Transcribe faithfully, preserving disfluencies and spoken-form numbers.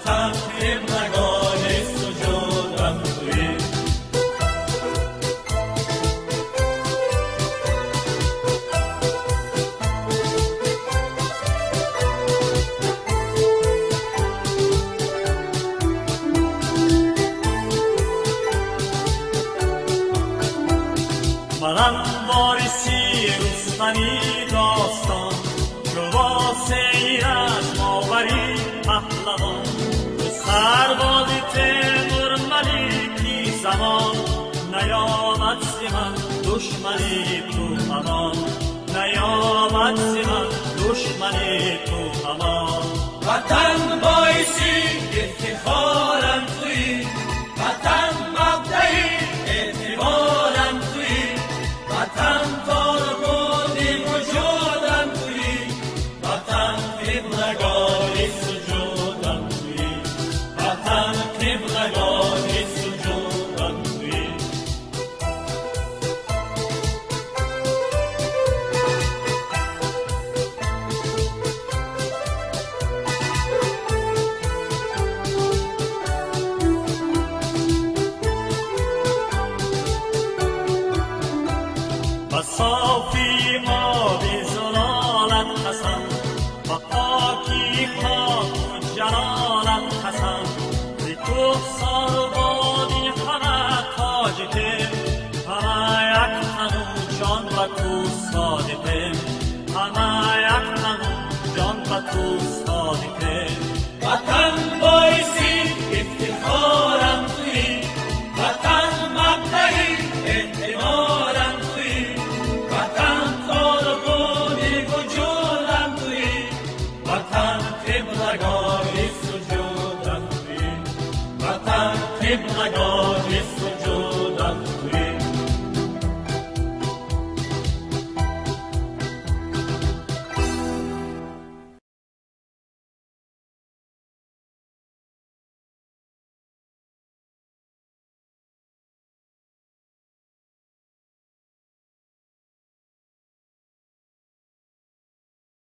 وطن قبلگاه سجودم تویی. منم وارثی رستمی داستان، جو سیر از ماوری پهلوان، تو سرباز تیمور ملیکی زمان، نیامد ز من دشمنی تو امان، نیامد ز من دشمنی تو امان. وطن باعثی افتخارم تویی، وطن مبدعی اعتبارم تویی، وطن تاربون وجودم تویی، وطن قبلگاه سجودم تویی، وطن قبلگاه سجودم تویی. و صافی ما بی زلالت حسن، و پاکی خاک و جلالت حسن، بی تو ساربادی همه تاجته، همه یک تنو جان و تو صادقه، همه یک تنو جان و تو صادقه. وطن باعثی افتخارم تویی، وطن مبدعی اعتبارم تویی، وطن تاربون وجودم تویی، وطن قبلگاه سجودم تویی، وطن قبلگاه